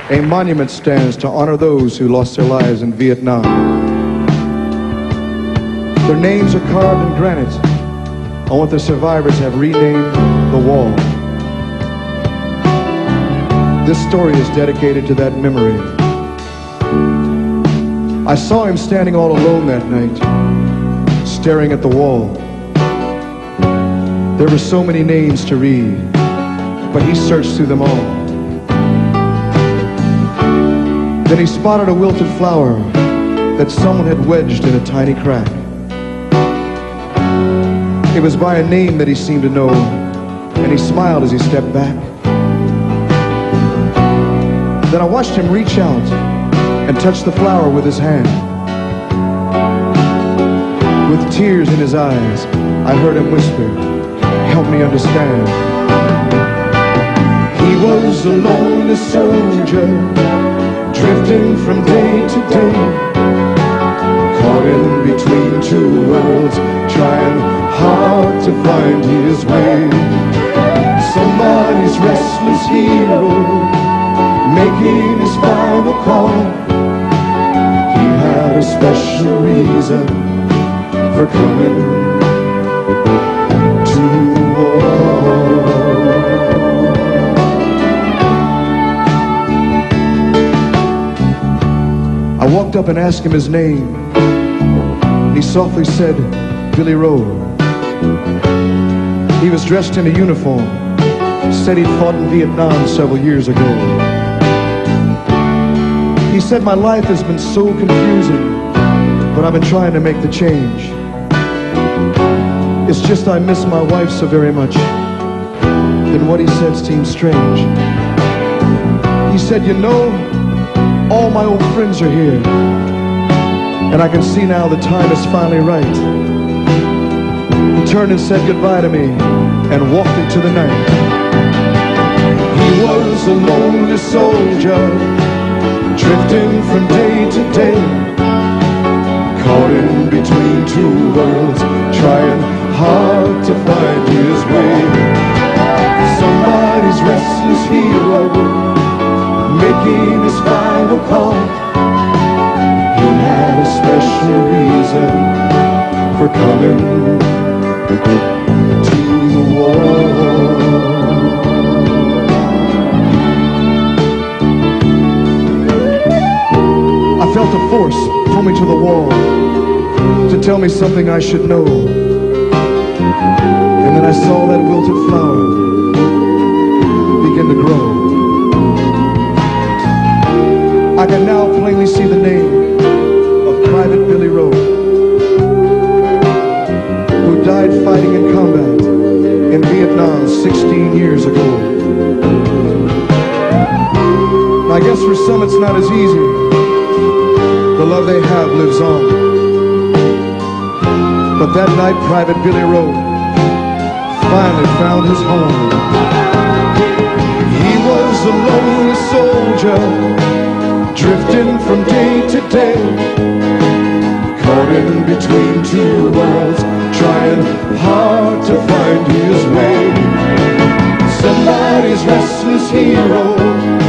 A monument stands to honor those who lost their lives in Vietnam. Their names are carved in granite on what the survivors have renamed the wall. This story is dedicated to that memory. I saw him standing all alone that night, staring at the wall. There were so many names to read, but he searched through them all. Then he spotted a wilted flower that someone had wedged in a tiny crack. It was by a name that he seemed to know, and he smiled as he stepped back. Then I watched him reach out and touch the flower with his hand. With tears in his eyes, I heard him whisper, "Help me understand." He was a lonely soldier, drifting from day to day, caught in between two worlds, trying hard to find his way. Somebody's restless hero, making his final call. He had a special reason for coming to the wall. I walked up and asked him his name. He softly said, "Billy Rowe." He was dressed in a uniform, said he'd fought in Vietnam several years ago. He said, "My life has been so confusing, but I've been trying to make the change. It's just I miss my wife so very much." Then what he said seemed strange. He said, "You know, all my old friends are here, and I can see now the time is finally right." He turned and said goodbye to me and walked into the night. He was a lonely soldier, drifting from day to day, caught in between two worlds, trying hard to find his way. Somebody's restless hero, making his final call. He had a special reason for coming to the wall. I felt a force pull me to the wall to tell me something I should know. And then I saw that wilted flower begin to grow. I can now plainly see the name of Private Billy Rowe, who died fighting in combat in Vietnam 16 years ago. I guess for some it's not as easy. The love they have lives on. But that night, Private Billy Rowe finally found his home. He was a lonely soldier, drifting from day to day, caught in between two worlds, trying hard to find his way. Somebody's restless hero,